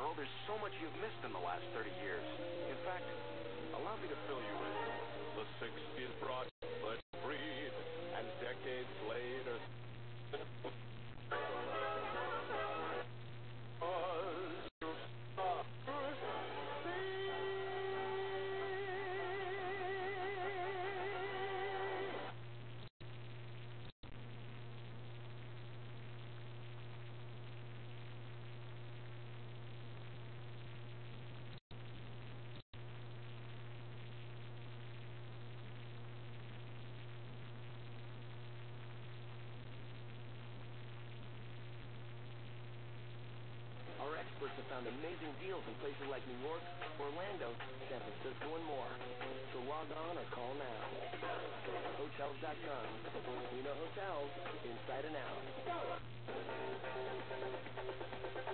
know there's so much you've missed in the last 30 years. In fact, allow me to fill you in. The 60s brought the breed, and decades later... Our experts have found amazing deals in places like New York, Orlando, San Francisco, and more. So log on or call now. Hotels.com. We know hotels inside and out.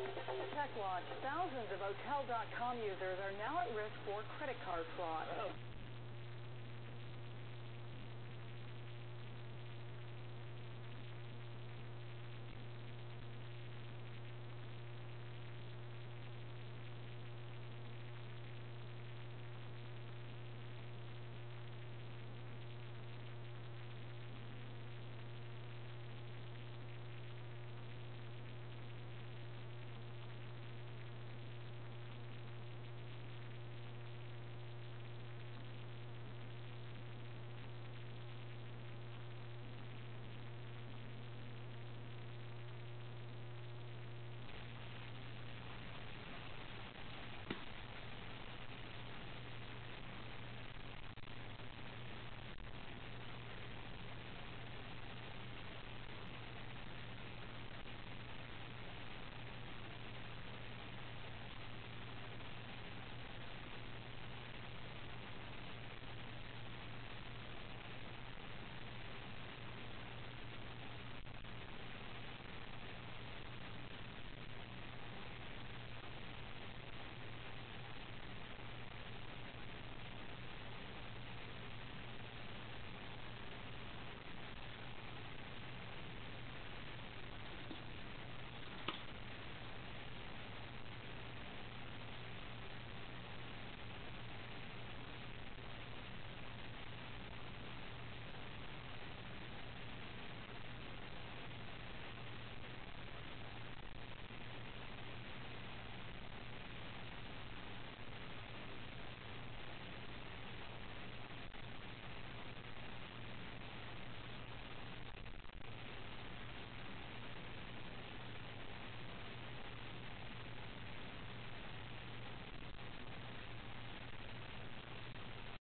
TechWatch. Thousands of Hotel.com users are now at risk for credit card fraud.